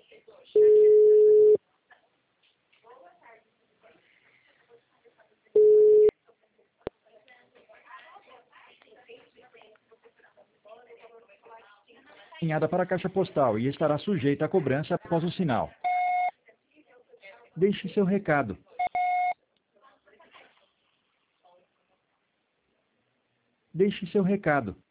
Encaminhada para a caixa postal e estará sujeita à cobrança após o sinal. Deixe seu recado. Deixe seu recado.